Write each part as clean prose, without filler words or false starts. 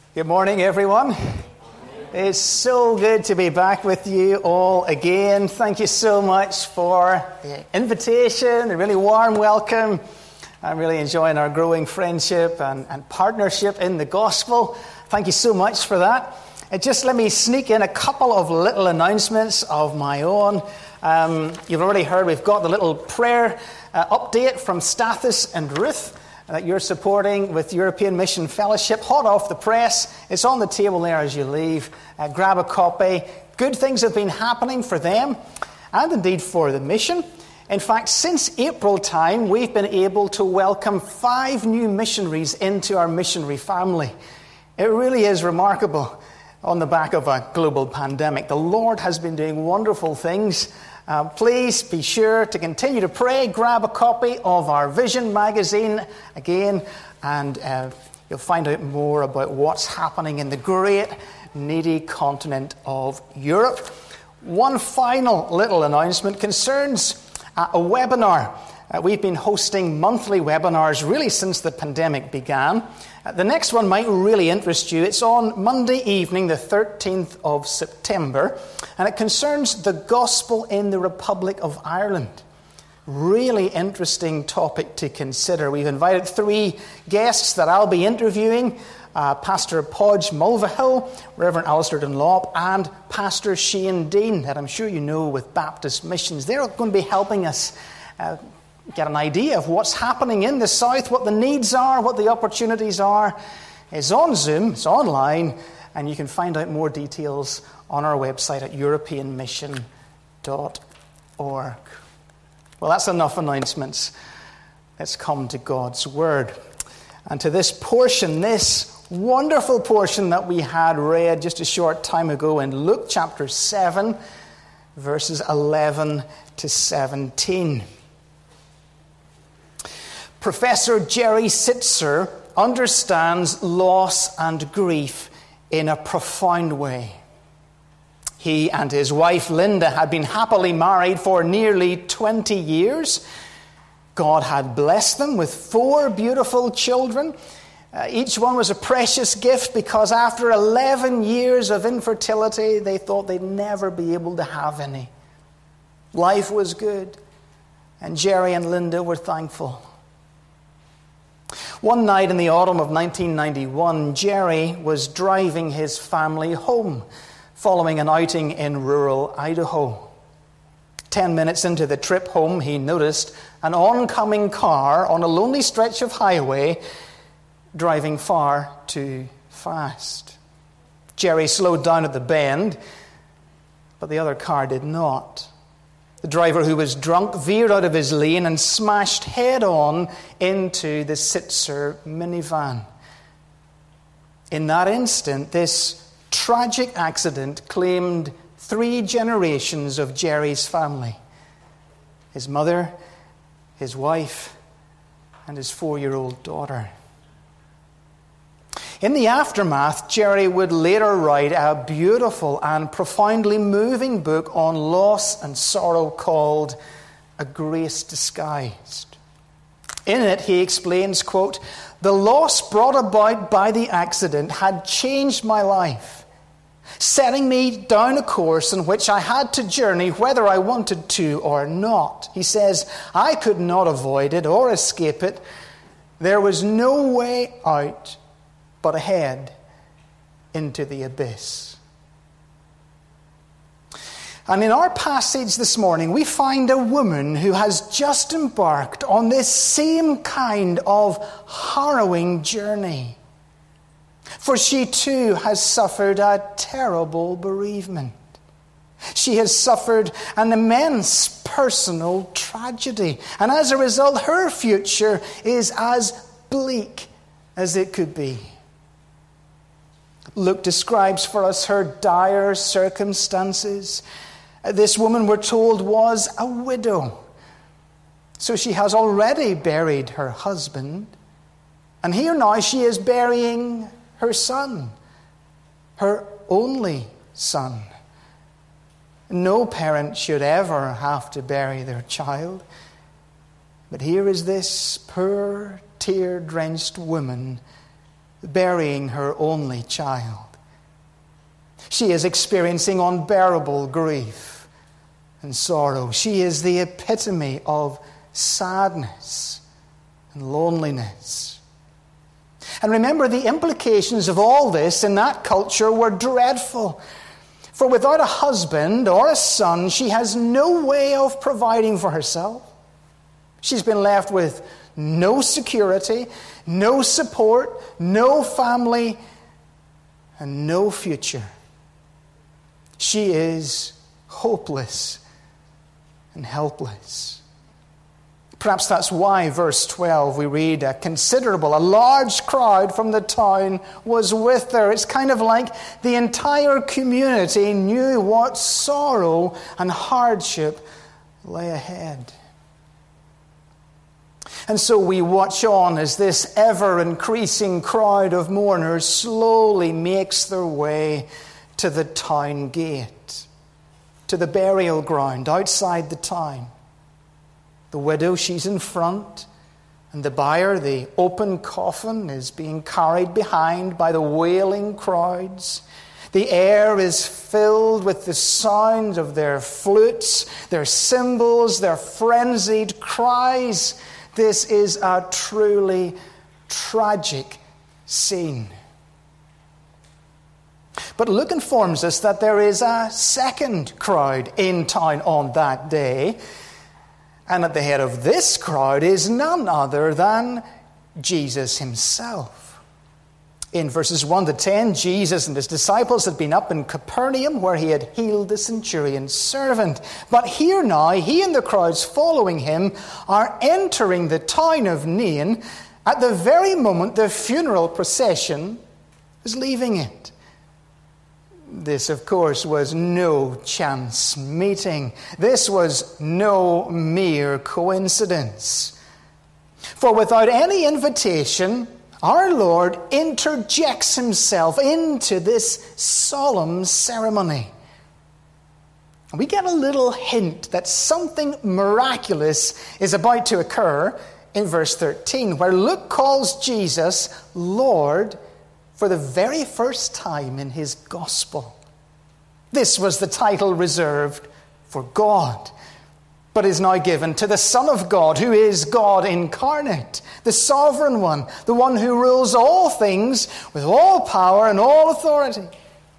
Good morning, everyone. It's so good to be back with you all again. Thank you so much for the invitation, the really warm welcome. I'm really enjoying our growing friendship and partnership in the gospel. Thank you so much for that. Just let me sneak in a couple of little announcements of my own. You've already heard we've got the little prayer update from Stathis and Ruth that you're supporting with European Mission Fellowship. Hot off the press. It's on the table there as you leave. Grab a copy. Good things have been happening for them and indeed for the mission. In fact, since April time, we've been able to welcome 5 new missionaries into our missionary family. It really is remarkable on the back of a global pandemic. The Lord has been doing wonderful things. Please be sure to continue to pray. Grab a copy of our Vision magazine again, and you'll find out more about what's happening in the great, needy continent of Europe. One final little announcement concerns a webinar. We've been hosting monthly webinars really since the pandemic began. The next one might really interest you. It's on Monday evening, the 13th of September, and it concerns the gospel in the Republic of Ireland. Really interesting topic to consider. We've invited 3 guests that I'll be interviewing. Pastor Podge Mulvihill, Reverend Alistair Dunlop, and Pastor Shane Dean, that I'm sure you know with Baptist Missions. They're going to be helping us get an idea of what's happening in the South, what the needs are, what the opportunities are. It's on Zoom, it's online, and you can find out more details on our website at europeanmission.org. Well, that's enough announcements. Let's come to God's Word. And to this portion, this wonderful portion that we had read just a short time ago in Luke chapter 7, verses 11 to 17. Professor Jerry Sitzer understands loss and grief in a profound way. He and his wife Linda had been happily married for nearly 20 years. God had blessed them with 4 beautiful children. Each one was a precious gift because after 11 years of infertility, they thought they'd never be able to have any. Life was good, and Jerry and Linda were thankful. One night in the autumn of 1991, Jerry was driving his family home following an outing in rural Idaho. 10 minutes into the trip home, he noticed an oncoming car on a lonely stretch of highway driving far too fast. Jerry slowed down at the bend, but the other car did not. The driver, who was drunk, veered out of his lane and smashed head-on into the Sitzer minivan. In that instant, this tragic accident claimed 3 generations of Jerry's family: his mother, his wife, and his 4-year-old daughter. In the aftermath, Jerry would later write a beautiful and profoundly moving book on loss and sorrow called A Grace Disguised. In it, he explains, quote, "The loss brought about by the accident had changed my life, setting me down a course in which I had to journey whether I wanted to or not." He says, "I could not avoid it or escape it. There was no way out but ahead into the abyss." And in our passage this morning, we find a woman who has just embarked on this same kind of harrowing journey. For she too has suffered a terrible bereavement. She has suffered an immense personal tragedy. And as a result, her future is as bleak as it could be. Luke describes for us her dire circumstances. This woman, we're told, was a widow. So she has already buried her husband. And here now she is burying her son, her only son. No parent should ever have to bury their child. But here is this poor, tear-drenched woman burying her only child. She is experiencing unbearable grief and sorrow. She is the epitome of sadness and loneliness. And remember, the implications of all this in that culture were dreadful. For without a husband or a son, she has no way of providing for herself. She's been left with no security, no support, no family, and no future. She is hopeless and helpless. Perhaps that's why, verse 12, we read, a large crowd from the town was with her. It's kind of like the entire community knew what sorrow and hardship lay ahead. And so we watch on as this ever-increasing crowd of mourners slowly makes their way to the town gate, to the burial ground outside the town. The widow, she's in front, and the bier, the open coffin, is being carried behind by the wailing crowds. The air is filled with the sound of their flutes, their cymbals, their frenzied cries. This is a truly tragic scene. But Luke informs us that there is a second crowd in town on that day. And at the head of this crowd is none other than Jesus himself. In verses 1 to 10, Jesus and his disciples had been up in Capernaum where he had healed the centurion's servant. But here now, he and the crowds following him are entering the town of Nain at the very moment the funeral procession is leaving it. This, of course, was no chance meeting. This was no mere coincidence. For without any invitation, our Lord interjects himself into this solemn ceremony. We get a little hint that something miraculous is about to occur in verse 13, where Luke calls Jesus Lord for the very first time in his gospel. This was the title reserved for God, but is now given to the Son of God, who is God incarnate, the sovereign one, the one who rules all things with all power and all authority.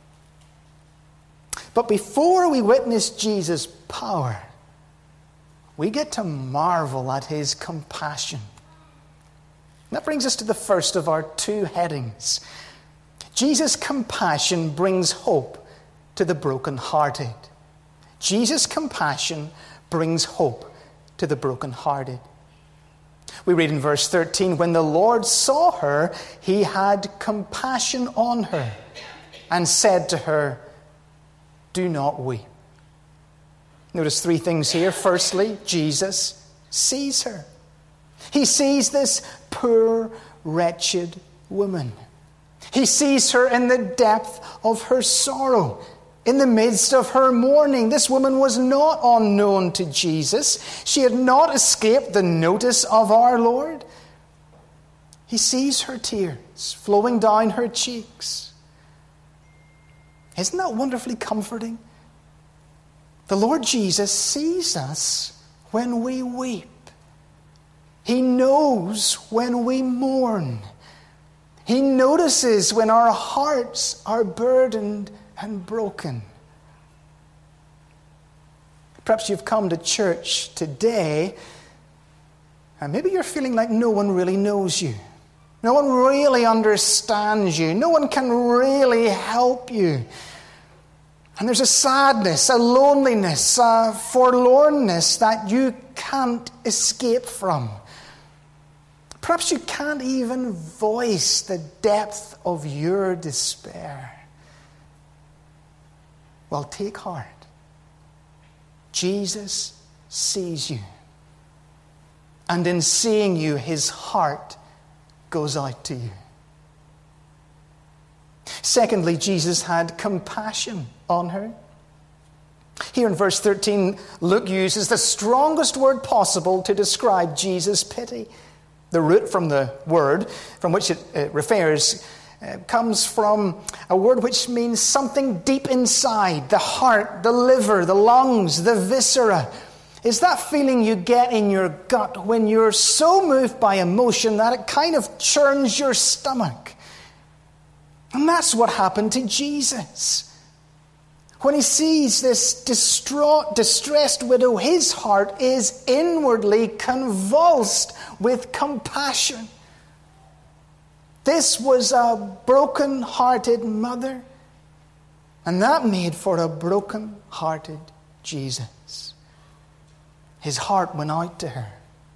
But before we witness Jesus' power, we get to marvel at his compassion. That brings us to the first of our two headings. Jesus' compassion brings hope to the brokenhearted. Jesus' compassion brings hope to the brokenhearted. We read in verse 13, when the Lord saw her, he had compassion on her and said to her, do not weep. Notice three things here. Firstly, Jesus sees her. He sees this poor, wretched woman. He sees her in the depth of her sorrow, in the midst of her mourning. This woman was not unknown to Jesus. She had not escaped the notice of our Lord. He sees her tears flowing down her cheeks. Isn't that wonderfully comforting? The Lord Jesus sees us when we weep. He knows when we mourn. He notices when our hearts are burdened and broken. Perhaps you've come to church today and maybe you're feeling like no one really knows you. No one really understands you. No one can really help you. And there's a sadness, a loneliness, a forlornness that you can't escape from. Perhaps you can't even voice the depth of your despair. Well, take heart. Jesus sees you. And in seeing you, his heart goes out to you. Secondly, Jesus had compassion on her. Here in verse 13, Luke uses the strongest word possible to describe Jesus' pity. The root from the word from which it refers comes from a word which means something deep inside, the heart, the liver, the lungs, the viscera. It's that feeling you get in your gut when you're so moved by emotion that it kind of churns your stomach. And that's what happened to Jesus. When he sees this distraught, distressed widow, his heart is inwardly convulsed with compassion. This was a broken-hearted mother, and that made for a broken-hearted Jesus. His heart went out to her.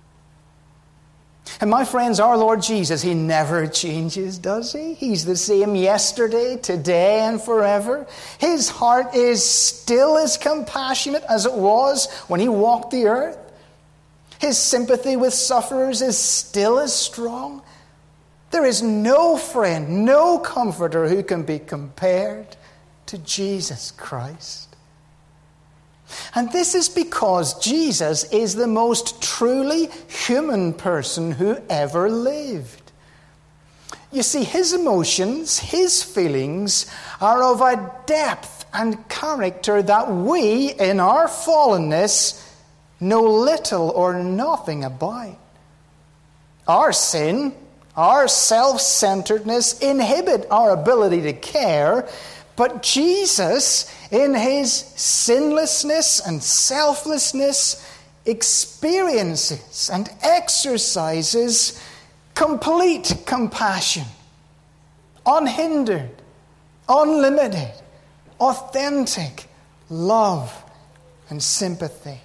And my friends, our Lord Jesus, he never changes, does he? He's the same yesterday, today, and forever. His heart is still as compassionate as it was when he walked the earth. His sympathy with sufferers is still as strong. There is no friend, no comforter who can be compared to Jesus Christ. And this is because Jesus is the most truly human person who ever lived. You see, his emotions, his feelings are of a depth and character that we, in our fallenness, know little or nothing about. Our sin, our self-centeredness inhibit our ability to care, but Jesus, in his sinlessness and selflessness, experiences and exercises complete compassion, unhindered, unlimited, authentic love and sympathy.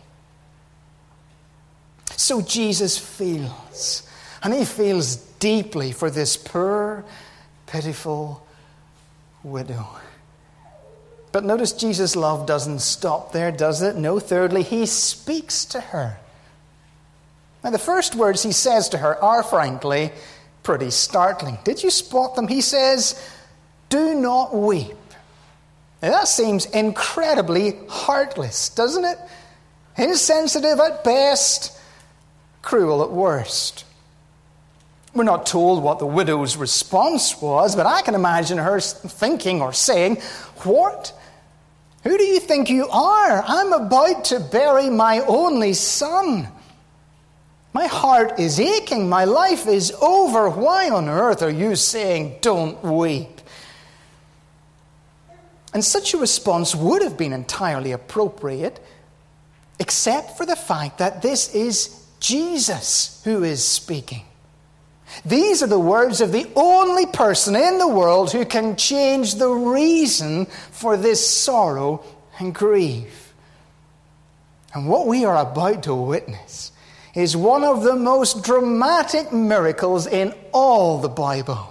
So Jesus feels, and he feels deeply for this poor, pitiful widow. But notice Jesus' love doesn't stop there, does it? No, thirdly, he speaks to her. Now, the first words he says to her are, frankly, pretty startling. Did you spot them? He says, "Do not weep." Now, that seems incredibly heartless, doesn't it? Insensitive at best, cruel at worst. We're not told what the widow's response was, but I can imagine her thinking or saying, "What? Who do you think you are? I'm about to bury my only son. My heart is aching. My life is over. Why on earth are you saying, 'Don't weep'?" And such a response would have been entirely appropriate, except for the fact that this is Jesus who is speaking. These are the words of the only person in the world who can change the reason for this sorrow and grief. And what we are about to witness is one of the most dramatic miracles in all the Bible.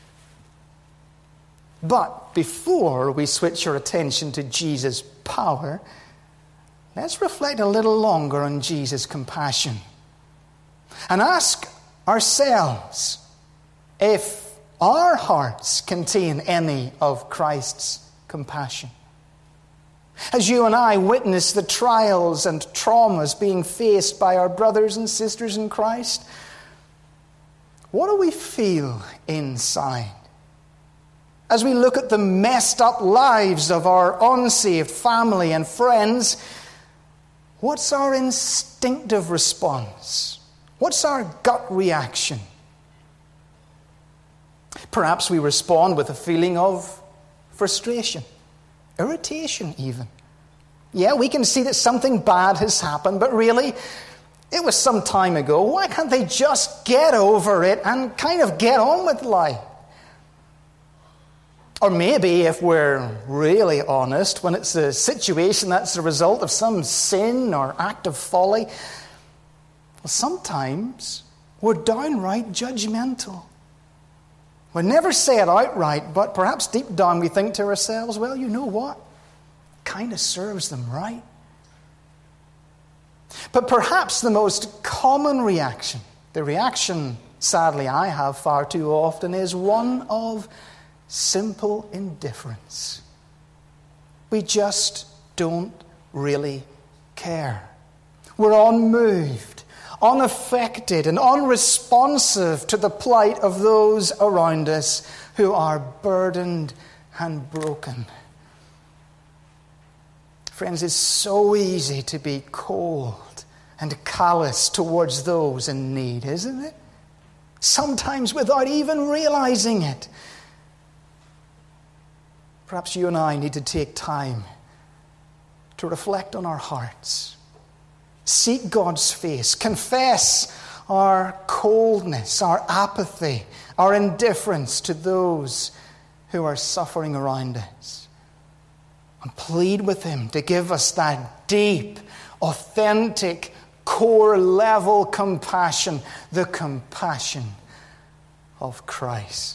But before we switch our attention to Jesus' power, let's reflect a little longer on Jesus' compassion and ask ourselves if our hearts contain any of Christ's compassion. As you and I witness the trials and traumas being faced by our brothers and sisters in Christ, what do we feel inside? As we look at the messed up lives of our unsaved family and friends, what's our instinctive response? What's our gut reaction? Perhaps we respond with a feeling of frustration, irritation even. Yeah, we can see that something bad has happened, but really, it was some time ago. Why can't they just get over it and kind of get on with life? Or maybe, if we're really honest, when it's a situation that's the result of some sin or act of folly, well, sometimes we're downright judgmental. We never say it outright, but perhaps deep down we think to ourselves, well, you know what? Kind of serves them right. But perhaps the most common reaction, the reaction, sadly, I have far too often, is one of simple indifference. We just don't really care. We're unmoved, unaffected and unresponsive to the plight of those around us who are burdened and broken. Friends, it's so easy to be cold and callous towards those in need, isn't it? Sometimes without even realizing it. Perhaps you and I need to take time to reflect on our hearts. Seek God's face. Confess our coldness, our apathy, our indifference to those who are suffering around us. And plead with Him to give us that deep, authentic, core-level compassion, the compassion of Christ.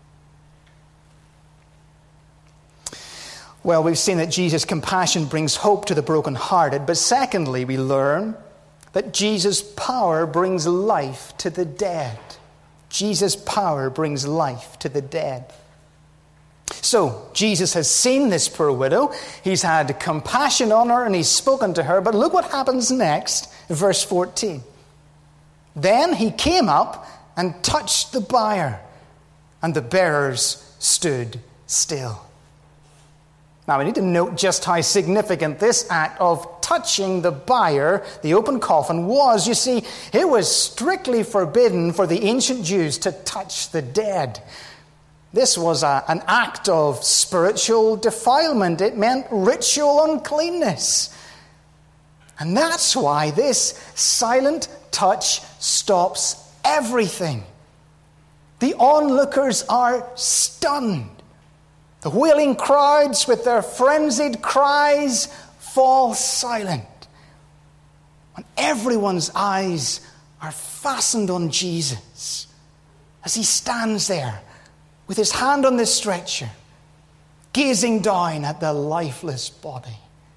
Well, we've seen that Jesus' compassion brings hope to the brokenhearted, but secondly, we learn that Jesus' power brings life to the dead. Jesus' power brings life to the dead. So, Jesus has seen this poor widow. He's had compassion on her and he's spoken to her. But look what happens next, verse 14. Then he came up and touched the bier, and the bearers stood still. Now, we need to note just how significant this act of touching the bier, the open coffin, was. You see, it was strictly forbidden for the ancient Jews to touch the dead. This was an act of spiritual defilement. It meant ritual uncleanness. And that's why this silent touch stops everything. The onlookers are stunned. The wailing crowds with their frenzied cries fall silent. And everyone's eyes are fastened on Jesus as he stands there with his hand on the stretcher, gazing down at the lifeless body.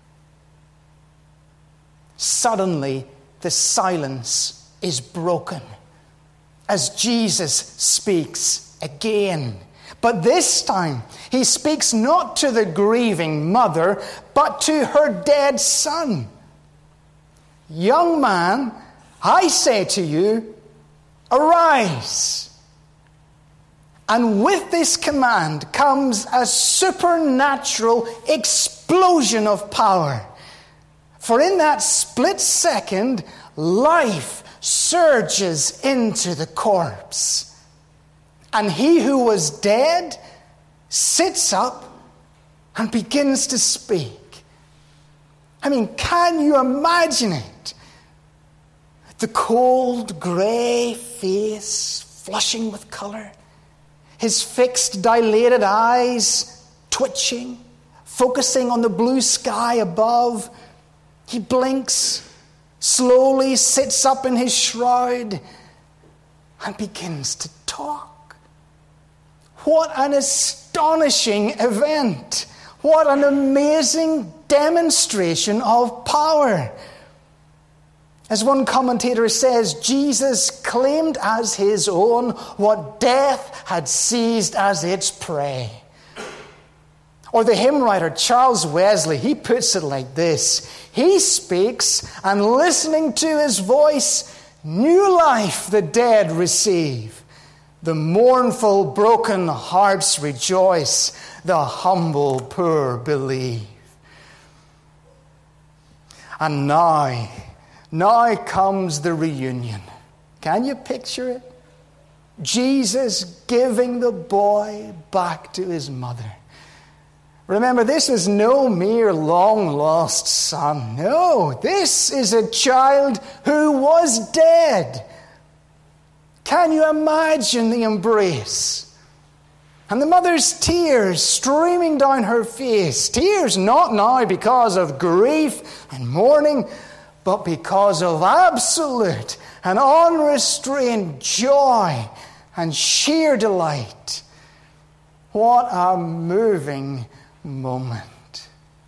Suddenly, the silence is broken as Jesus speaks again. But this time, he speaks not to the grieving mother, but to her dead son. Young man, I say to you, arise. And with this command comes a supernatural explosion of power. For in that split second, life surges into the corpse. And he who was dead sits up and begins to speak. I mean, can you imagine it? The cold, grey face flushing with colour. His fixed, dilated eyes twitching, focusing on the blue sky above. He blinks, slowly sits up in his shroud, and begins to talk. What an astonishing event! What an amazing demonstration of power! As one commentator says, Jesus claimed as his own what death had seized as its prey. Or the hymn writer Charles Wesley, he puts it like this. He speaks, and listening to his voice, new life the dead receive. The mournful broken hearts rejoice, the humble poor believe. And now comes the reunion. Can you picture it? Jesus giving the boy back to his mother. Remember, this is no mere long-lost son. No, this is a child who was dead. Can you imagine the embrace? And the mother's tears streaming down her face. Tears not now because of grief and mourning, but because of absolute and unrestrained joy and sheer delight. What a moving moment.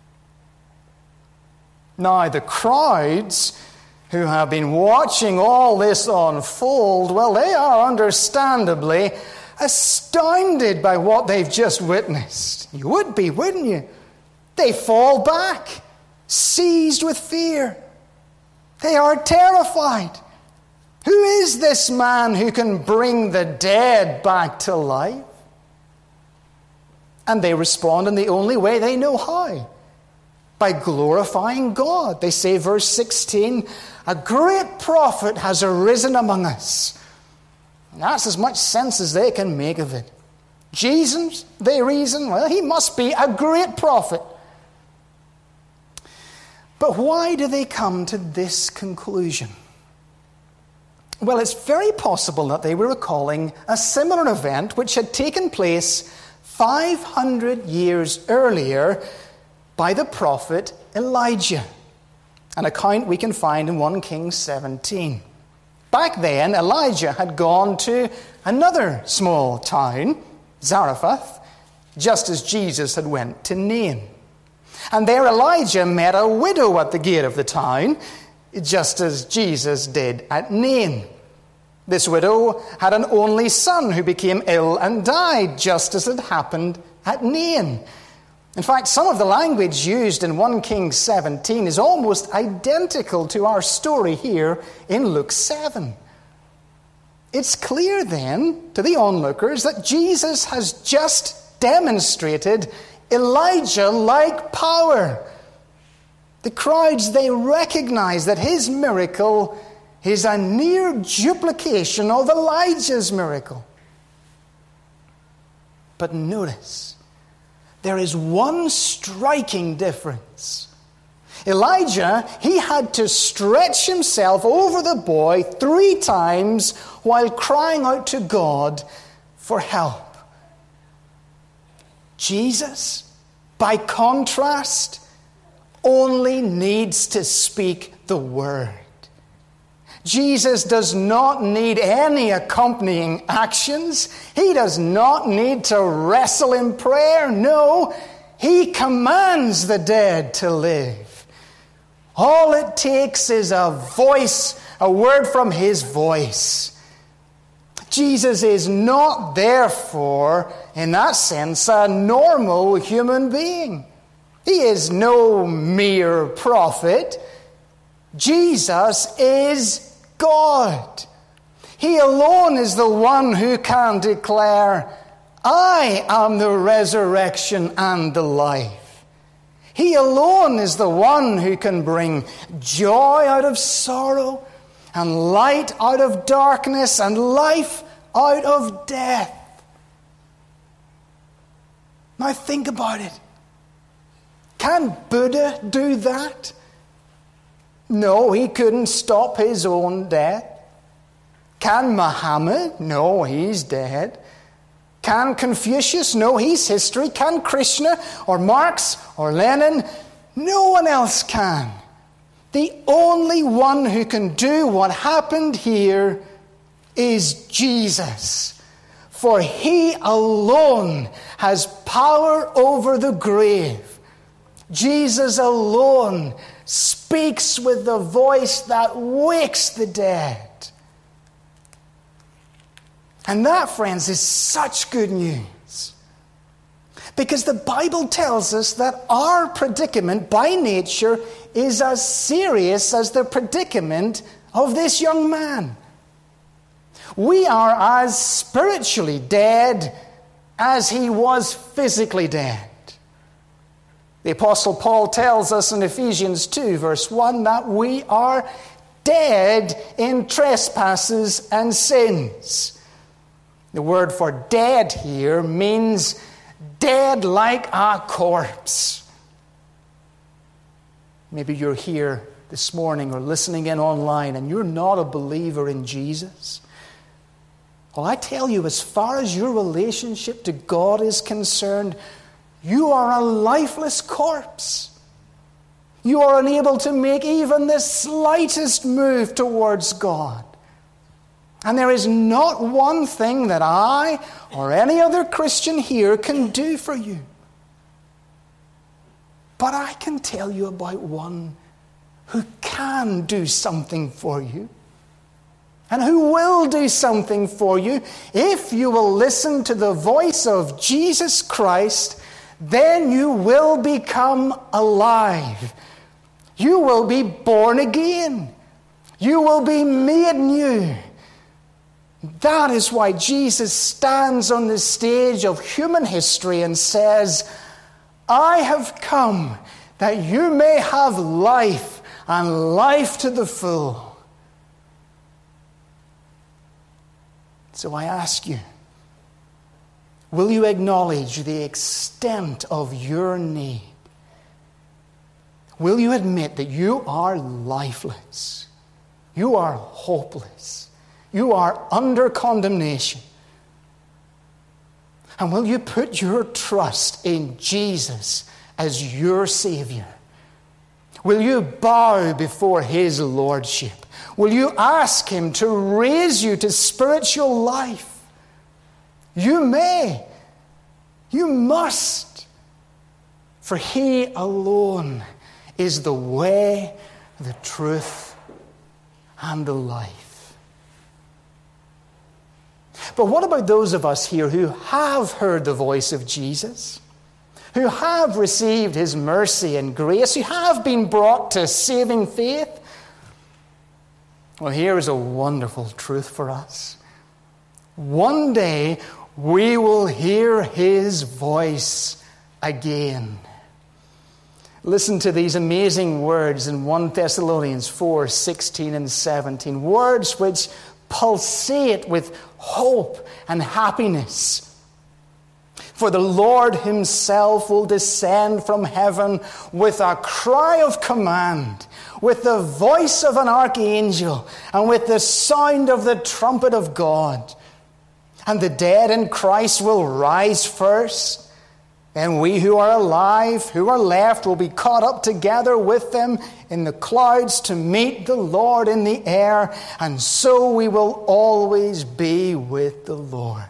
Now, the crowds who have been watching all this unfold, well, they are understandably astounded by what they've just witnessed. You would be, wouldn't you? They fall back, seized with fear. They are terrified. Who is this man who can bring the dead back to life? And they respond in the only way they know how, by glorifying God. They say, verse 16, a great prophet has arisen among us. And that's as much sense as they can make of it. Jesus, they reason, well, he must be a great prophet. But why do they come to this conclusion? Well, it's very possible that they were recalling a similar event which had taken place 500 years earlier by the prophet Elijah, an account we can find in 1 Kings 17. Back then, Elijah had gone to another small town, Zarephath, just as Jesus had went to Nain. And there Elijah met a widow at the gate of the town, just as Jesus did at Nain. This widow had an only son who became ill and died, just as had happened at Nain. In fact, some of the language used in 1 Kings 17 is almost identical to our story here in Luke 7. It's clear then to the onlookers that Jesus has just demonstrated Elijah-like power. The crowds, they recognize that his miracle is a near duplication of Elijah's miracle. But notice, there is one striking difference. Elijah, he had to stretch himself over the boy 3 times while crying out to God for help. Jesus, by contrast, only needs to speak the word. Jesus does not need any accompanying actions. He does not need to wrestle in prayer. No, he commands the dead to live. All it takes is a voice, a word from his voice. Jesus is not, therefore, in that sense, a normal human being. He is no mere prophet. Jesus is God. He alone is the one who can declare, I am the resurrection and the life. He alone is the one who can bring joy out of sorrow, and light out of darkness, and life out of death. Now think about it. Can Buddha do that? No, he couldn't stop his own death. Can Muhammad? No, he's dead. Can Confucius? No, he's history. Can Krishna or Marx or Lenin? No one else can. The only one who can do what happened here is Jesus. For he alone has power over the grave. Jesus alone speaks with the voice that wakes the dead. And that, friends, is such good news. Because the Bible tells us that our predicament by nature is as serious as the predicament of this young man. We are as spiritually dead as he was physically dead. The Apostle Paul tells us in Ephesians 2, verse 1, that we are dead in trespasses and sins. The word for dead here means dead like a corpse. Maybe you're here this morning or listening in online and you're not a believer in Jesus. Well, I tell you, as far as your relationship to God is concerned, you are a lifeless corpse. You are unable to make even the slightest move towards God. And there is not one thing that I or any other Christian here can do for you. But I can tell you about one who can do something for you. And who will do something for you if you will listen to the voice of Jesus Christ. Then you will become alive. You will be born again. You will be made new. That is why Jesus stands on the stage of human history and says, I have come that you may have life, and life to the full. So I ask you, will you acknowledge the extent of your need? Will you admit that you are lifeless? You are hopeless. You are under condemnation. And will you put your trust in Jesus as your Savior? Will you bow before His Lordship? Will you ask Him to raise you to spiritual life? You may. You must. For He alone is the way, the truth, and the life. But what about those of us here who have heard the voice of Jesus, who have received His mercy and grace, who have been brought to saving faith? Well, here is a wonderful truth for us. One day we will hear His voice again. Listen to these amazing words in 1 Thessalonians 4:16 and 17. Words which pulsate with hope and happiness. For the Lord Himself will descend from heaven with a cry of command, with the voice of an archangel, and with the sound of the trumpet of God. And the dead in Christ will rise first. And we who are alive, who are left, will be caught up together with them in the clouds to meet the Lord in the air. And so we will always be with the Lord.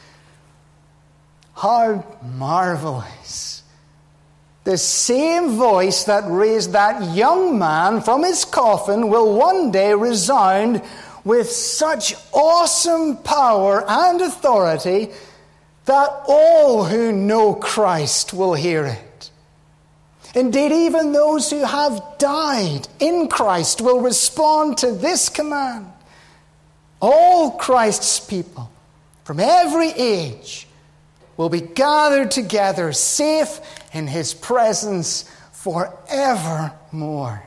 How marvelous. The same voice that raised that young man from his coffin will one day resound with such awesome power and authority that all who know Christ will hear it. Indeed, even those who have died in Christ will respond to this command. All Christ's people from every age will be gathered together, safe in His presence forevermore.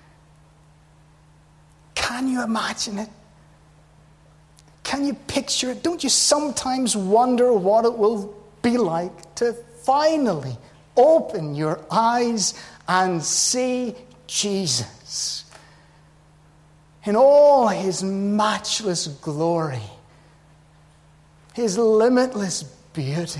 Can you imagine it? Can you picture it? Don't you sometimes wonder what it will be like to finally open your eyes and see Jesus in all His matchless glory, His limitless beauty,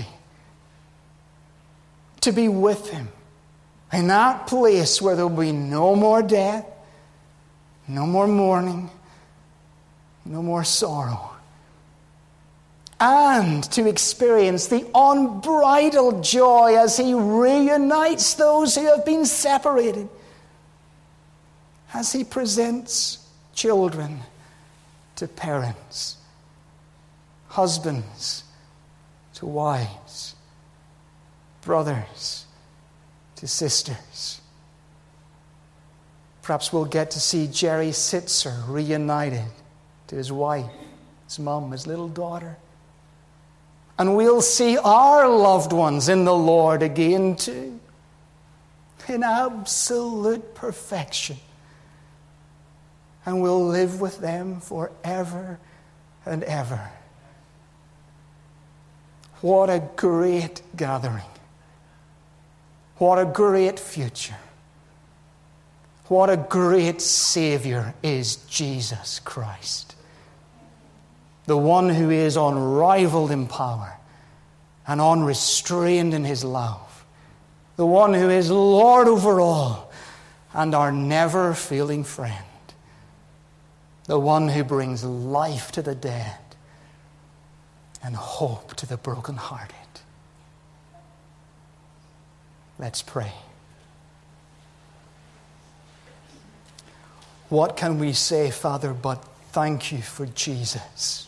to be with Him in that place where there will be no more death, no more mourning, no more sorrow, and to experience the unbridled joy as He reunites those who have been separated, as He presents children to parents, husbands to wives, brothers to sisters. Perhaps we'll get to see Jerry Sitzer reunited to his wife, his mum, his little daughter. And we'll see our loved ones in the Lord again too, in absolute perfection. And we'll live with them forever and ever. What a great gathering. What a great future. What a great Savior is Jesus Christ. The one who is unrivaled in power and unrestrained in His love. The one who is Lord over all and our never failing friend. The one who brings life to the dead and hope to the brokenhearted. Let's pray. What can we say, Father, but thank You for Jesus?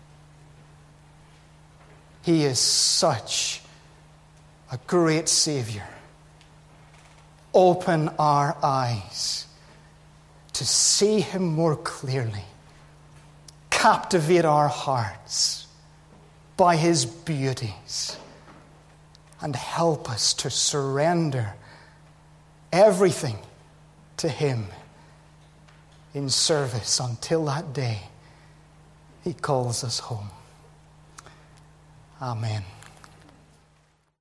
He is such a great Savior. Open our eyes to see him more clearly. Captivate our hearts by his beauties and help us to surrender everything to him in service until that day he calls us home. Amen.